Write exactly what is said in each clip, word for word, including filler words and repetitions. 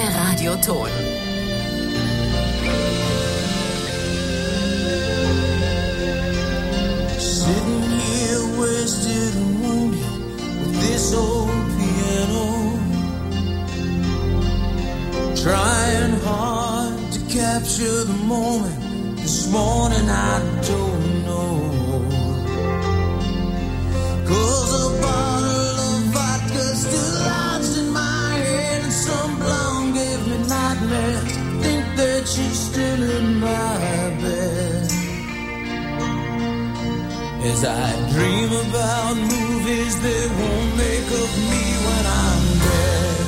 Der Radioton. Sitting here wasted and wounded with this old piano, trying hard to capture the moment. This morning I don't know, 'cause a bottle of vodka still lodged in my head, and some blonde gave me nightmares. Think that she's still in my bed as I dream about movies that won't make of me when I'm dead.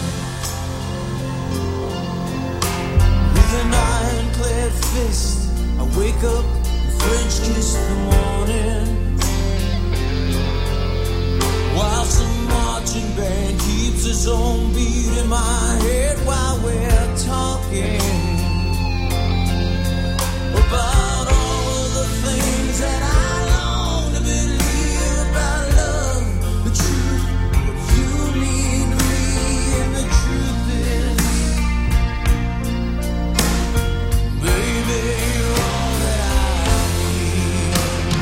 With an ironclad fist I wake up and French kiss the morning, while some marching band keeps its own beat in my head while we're talking about all of the things that I long to believe about love, the truth, what you mean to me, and the truth is, baby, you're all that I need.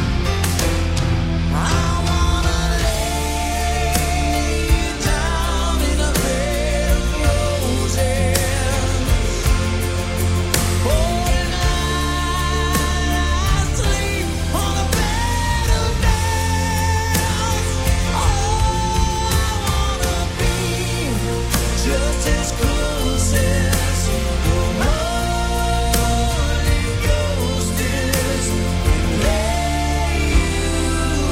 I wanna lay you down in a bed of roses. Oh, tonight I sleep on a bed of nails. Oh, I wanna be just as close as the Holy Ghost is. Lay you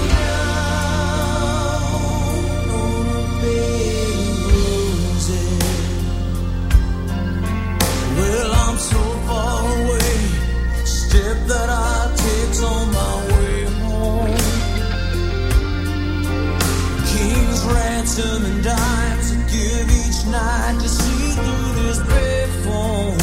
down on a bed of roses. Well, I'm so far away. Step that I take's on my way home. King's ransom and dimes I give each night to see through this bed phone.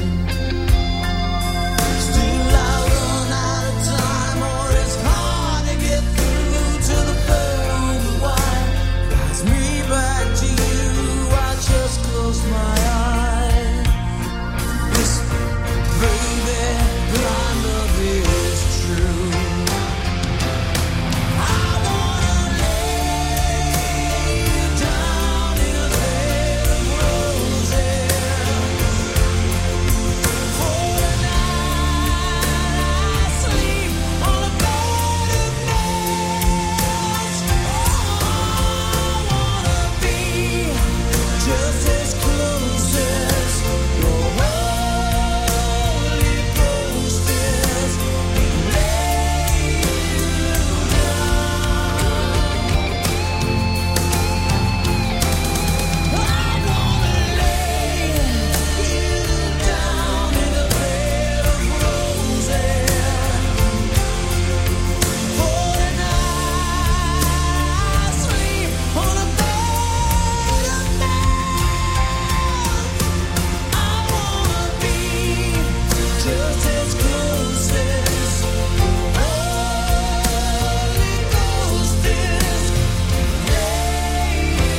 Still I run out of time, or it's hard to get through to the pearl on the wire. Drives me back to you. I just close my eyes. Whisper, baby, our love is true. I wanna lay you down in a bed of roses. For tonight I sleep on a bed of nails. Oh, I wanna be just as close as your Holy Ghost is. Lay you down. I wanna lay you down in a bed of roses. For tonight I sleep on a bed of nails. I wanna be just as close as the Holy Ghost is. Lay you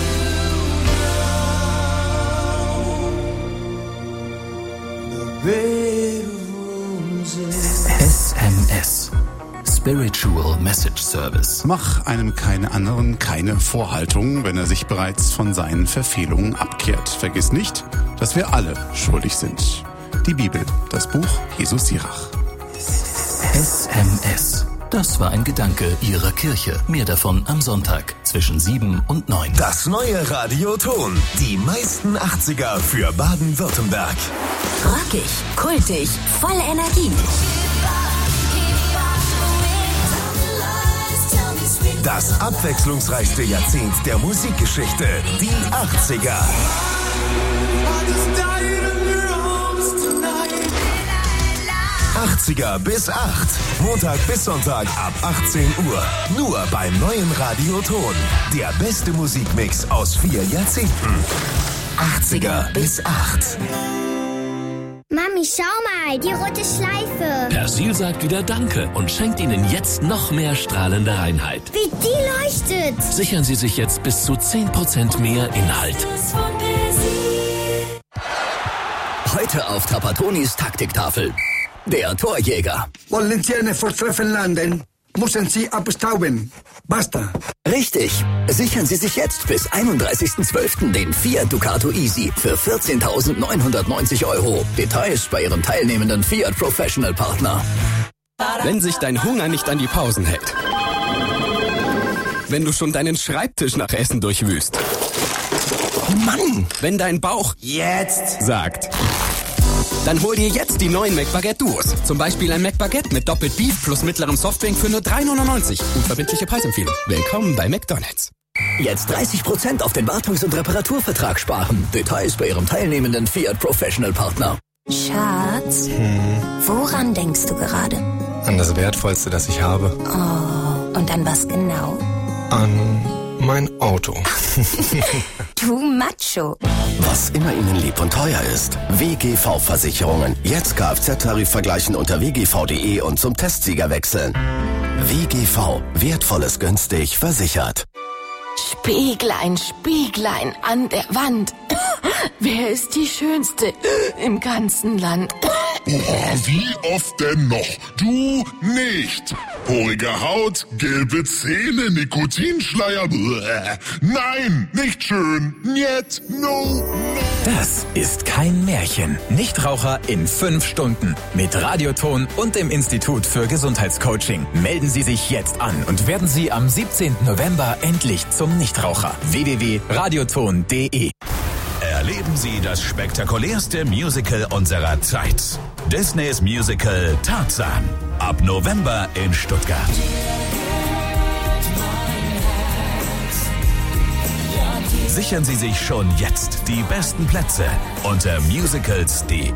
down, the bed of roses. S M S. Spiritual Message Service. Mach einem keine anderen keine Vorhaltungen, wenn er sich bereits von seinen Verfehlungen abkehrt. Vergiss nicht, dass wir alle schuldig sind. Die Bibel, das Buch Jesus Sirach. S M S. Das war ein Gedanke Ihrer Kirche. Mehr davon am Sonntag zwischen sieben und neun. Das neue Radioton. Die meisten achtziger für Baden-Württemberg. Rockig, kultig, voll Energie. Das abwechslungsreichste Jahrzehnt der Musikgeschichte. Die achtziger. achtziger bis acht. Montag bis Sonntag ab achtzehn Uhr. Nur beim neuen Radioton. Der beste Musikmix aus vier Jahrzehnten. achtziger bis acht. Mami, schau mal, die rote Schleife. Persil sagt wieder Danke und schenkt Ihnen jetzt noch mehr strahlende Reinheit. Wie die leuchtet. Sichern Sie sich jetzt bis zu zehn Prozent mehr Inhalt. Heute auf Trapattonis Taktiktafel. Der Torjäger. Wollen Sie eine Volltreffer landen? Müssen Sie abstauben. Basta. Richtig. Sichern Sie sich jetzt bis einunddreißigsten zwölften den Fiat Ducato Easy für vierzehntausendneunhundertneunzig Euro. Details bei Ihrem teilnehmenden Fiat Professional Partner. Wenn sich dein Hunger nicht an die Pausen hält. Wenn du schon deinen Schreibtisch nach Essen durchwühlst. Mann, wenn dein Bauch jetzt sagt. Dann hol dir jetzt die neuen McBaguette Duos. Zum Beispiel ein McBaguette mit doppelt Beef plus mittlerem Softdrink für nur drei neunundneunzig. Unverbindliche Preisempfehlung. Willkommen bei McDonald's. Jetzt dreißig Prozent auf den Wartungs- und Reparaturvertrag sparen. Details bei Ihrem teilnehmenden Fiat Professional Partner. Schatz, hm. woran denkst du gerade? An das Wertvollste, das ich habe. Oh, und an was genau? An mein Auto. Du Macho. Was immer Ihnen lieb und teuer ist. W G V-Versicherungen. Jetzt Kfz-Tarif vergleichen unter w g v punkt de und zum Testsieger wechseln. W G V. Wertvolles günstig versichert. Spieglein, Spieglein an der Wand. Wer ist die Schönste im ganzen Land? Oh, wie oft denn noch? Du nicht. Porige Haut, gelbe Zähne, Nikotinschleier. Bäh. Nein, nicht schön. Niet, no, no. Das ist kein Märchen. Nichtraucher in fünf Stunden. Mit Radioton und dem Institut für Gesundheitscoaching. Melden Sie sich jetzt an und werden Sie am siebzehnten November endlich zum Nichtraucher. w w w punkt radioton punkt de. Erleben Sie das spektakulärste Musical unserer Zeit. Disneys Musical Tarzan. Ab November in Stuttgart. Sichern Sie sich schon jetzt die besten Plätze unter musicals punkt de.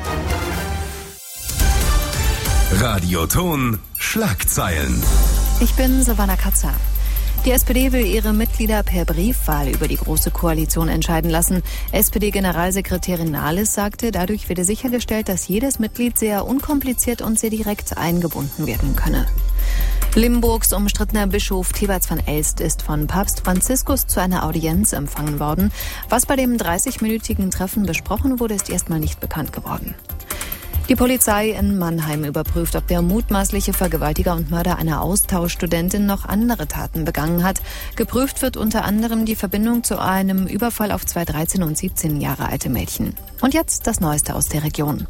Radioton Schlagzeilen. Ich bin Savannah Katzer. Die S P D will ihre Mitglieder per Briefwahl über die Große Koalition entscheiden lassen. S P D-Generalsekretärin Nahles sagte, dadurch werde sichergestellt, dass jedes Mitglied sehr unkompliziert und sehr direkt eingebunden werden könne. Limburgs umstrittener Bischof Theberts van Elst ist von Papst Franziskus zu einer Audienz empfangen worden. Was bei dem dreißigminütigen Treffen besprochen wurde, ist erstmal nicht bekannt geworden. Die Polizei in Mannheim überprüft, ob der mutmaßliche Vergewaltiger und Mörder einer Austauschstudentin noch andere Taten begangen hat. Geprüft wird unter anderem die Verbindung zu einem Überfall auf zwei dreizehn und siebzehn Jahre alte Mädchen. Und jetzt das Neueste aus der Region.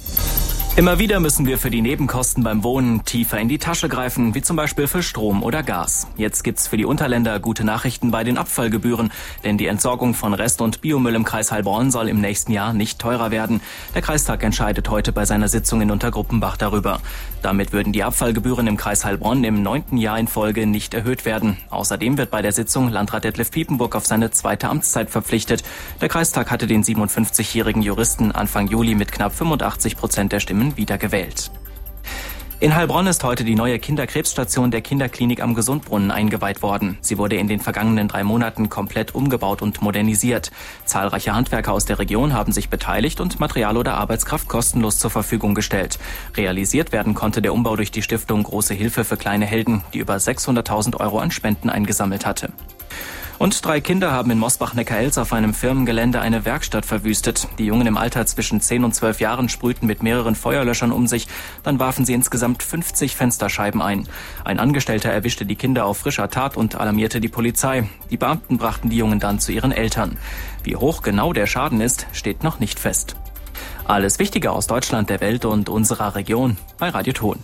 Immer wieder müssen wir für die Nebenkosten beim Wohnen tiefer in die Tasche greifen, wie zum Beispiel für Strom oder Gas. Jetzt gibt's für die Unterländer gute Nachrichten bei den Abfallgebühren, denn die Entsorgung von Rest- und Biomüll im Kreis Heilbronn soll im nächsten Jahr nicht teurer werden. Der Kreistag entscheidet heute bei seiner Sitzung in Untergruppenbach darüber. Damit würden die Abfallgebühren im Kreis Heilbronn im neunten Jahr in Folge nicht erhöht werden. Außerdem wird bei der Sitzung Landrat Detlef Piepenburg auf seine zweite Amtszeit verpflichtet. Der Kreistag hatte den siebenundfünfzigjährigen Juristen Anfang Juli mit knapp fünfundachtzig Prozent der Stimmen wiedergewählt. In Heilbronn ist heute die neue Kinderkrebsstation der Kinderklinik am Gesundbrunnen eingeweiht worden. Sie wurde in den vergangenen drei Monaten komplett umgebaut und modernisiert. Zahlreiche Handwerker aus der Region haben sich beteiligt und Material oder Arbeitskraft kostenlos zur Verfügung gestellt. Realisiert werden konnte der Umbau durch die Stiftung Große Hilfe für kleine Helden, die über sechshunderttausend Euro an Spenden eingesammelt hatte. Und drei Kinder haben in Mosbach-Neckarelz auf einem Firmengelände eine Werkstatt verwüstet. Die Jungen im Alter zwischen zehn und zwölf Jahren sprühten mit mehreren Feuerlöschern um sich. Dann warfen sie insgesamt fünfzig Fensterscheiben ein. Ein Angestellter erwischte die Kinder auf frischer Tat und alarmierte die Polizei. Die Beamten brachten die Jungen dann zu ihren Eltern. Wie hoch genau der Schaden ist, steht noch nicht fest. Alles Wichtige aus Deutschland, der Welt und unserer Region bei Radio Ton.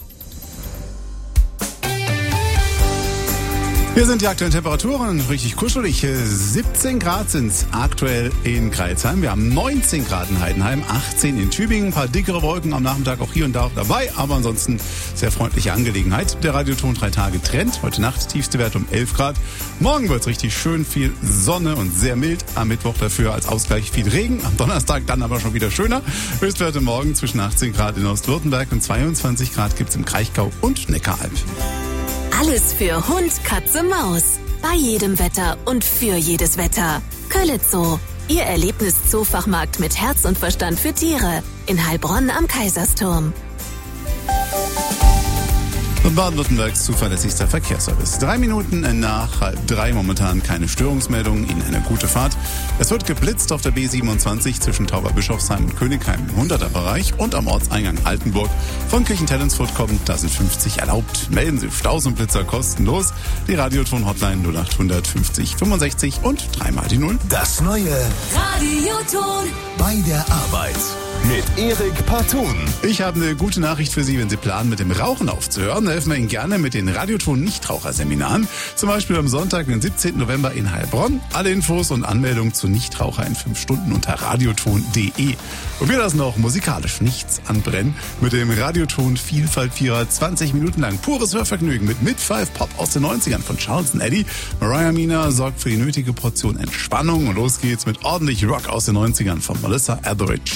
Hier sind die aktuellen Temperaturen, richtig kuschelig. siebzehn Grad sind es aktuell in Crailsheim. Wir haben neunzehn Grad in Heidenheim, achtzehn in Tübingen. Ein paar dickere Wolken am Nachmittag auch hier und da dabei, aber ansonsten sehr freundliche Angelegenheit. Der Radioton drei Tage Trend. Heute Nacht tiefste Wert um elf Grad. Morgen wird es richtig schön, viel Sonne und sehr mild. Am Mittwoch dafür als Ausgleich viel Regen. Am Donnerstag dann aber schon wieder schöner. Höchstwerte morgen zwischen achtzehn Grad in Ostwürttemberg und zweiundzwanzig Grad gibt es im Kraichgau und Neckaralb. Alles für Hund, Katze, Maus. Bei jedem Wetter und für jedes Wetter. Köllitz-Zoo. Ihr Erlebnis-Zoofachmarkt mit Herz und Verstand für Tiere. In Heilbronn am Kaisersturm. Baden-Württembergs zuverlässigster Verkehrsservice. Drei Minuten nach halb drei, momentan keine Störungsmeldung, Ihnen eine gute Fahrt. Es wird geblitzt auf der B siebenundzwanzig zwischen Tauberbischofsheim und Königheim im hunderter Bereich und am Ortseingang Altenburg. Von Kirchentellensfurt kommt, da sind fünfzig erlaubt. Melden Sie Staus und Blitzer kostenlos. Die Radioton-Hotline null acht hundert fünfzig fünfundsechzig und dreimal die Null. Das neue Radioton bei der Arbeit mit Erik Partun. Ich habe eine gute Nachricht für Sie, wenn Sie planen, mit dem Rauchen aufzuhören. Da helfen wir Ihnen gerne mit den Radioton-Nichtraucherseminaren. Zum Beispiel am Sonntag, den siebzehnten November in Heilbronn. Alle Infos und Anmeldungen zu Nichtraucher in fünf Stunden unter radioton punkt de. Und wir lassen auch musikalisch nichts anbrennen. Mit dem Radioton Vielfalt-Vierer zwanzig Minuten lang pures Hörvergnügen mit Mid-Five-Pop aus den neunzigern von Charles und Eddie. Mariah Mina sorgt für die nötige Portion Entspannung. Und los geht's mit ordentlich Rock aus den neunzigern von Melissa Etheridge.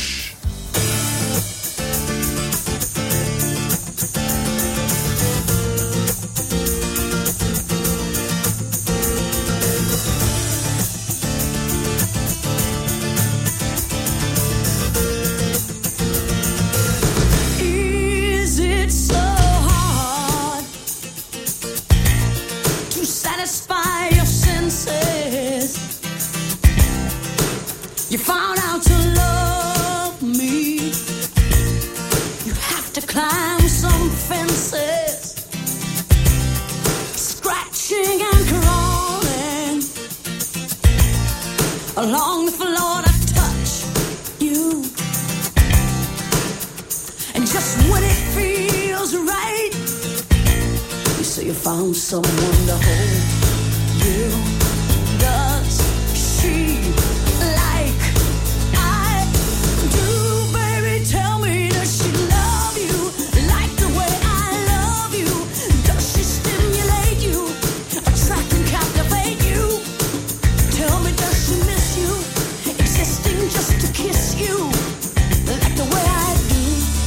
You found out to love me. You have to climb some fences, scratching and crawling along the floor to touch you. And just when it feels right, you say you found someone to hold you. Does she like I do, baby? Tell me, does she love you like the way I love you? Does she stimulate you, attract and captivate you? Tell me, does she miss you, existing just to kiss you like the way I do?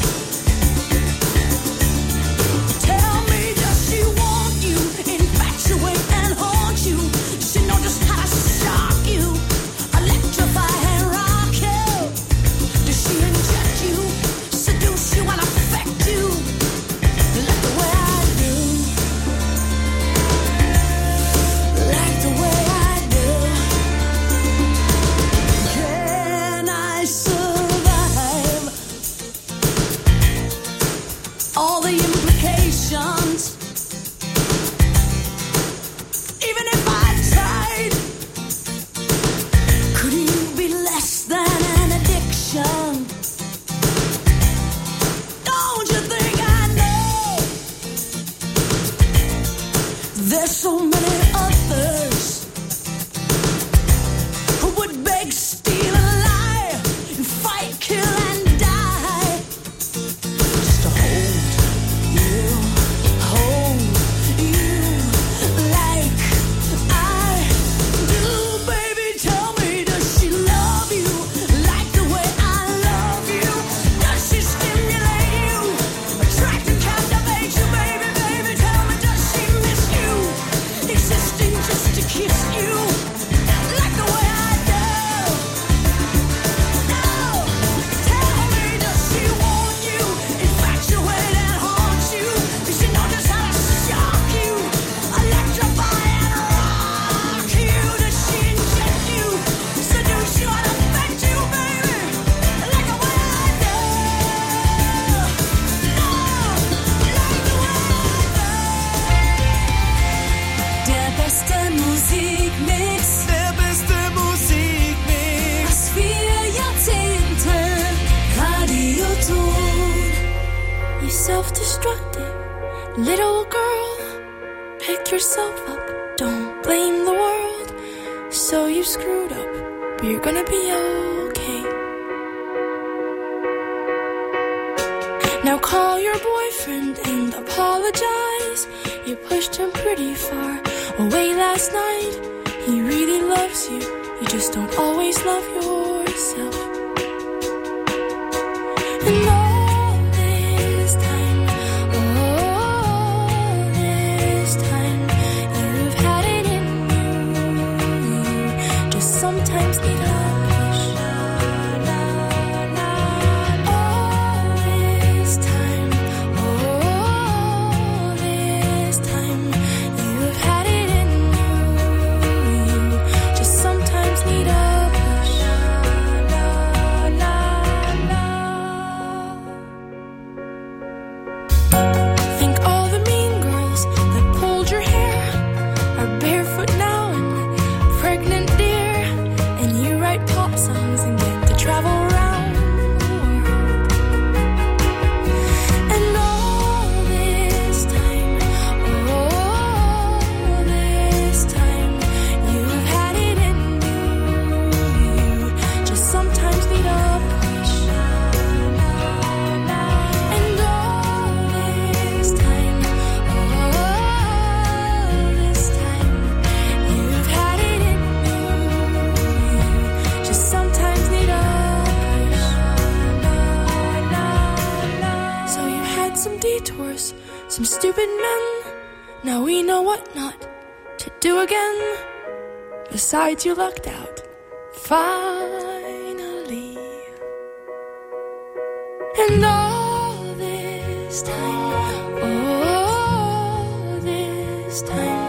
Tell me, does she want you, infatuate and haunt you? Does she know just how to shock you, electrify and rock you? Does she inject you, seduce you and affect you like the way I do? Like the way I do. Can I survive all the implications? Even if I tried, could you be less than an addiction? Don't you think I know there's so many others who would beg, steal, and lie, and fight, kill, and die just to hold you, hold you like I do, baby. Tell me, does she love you like the way I love you? Does she stimulate you, attract and captivate you, baby, baby? Tell me, does she miss you, existing just to kiss you like the way I do? No, tell me, does she want you, infatuate and haunt you? Does she know just how to shock you, electrify and rock you? Does she inject you, seduce you and affect you, baby, like the way I do? No, like the way Der beste Musikmix. Der beste Musikmix. Aus vier Jahrzehnten. Radioton. You self-destructed little girl. Pick yourself up, don't blame the world. So you screwed up, but you're gonna be okay. Now call your boyfriend and apologize. You pushed him pretty far away last night. He really loves you, you just don't always love yourself. And all this time, all this time, you've had it in you. You just sometimes need a push. All this time, all this some stupid men. Now we know what not to do again. Besides, you lucked out, finally. And all this time, all this time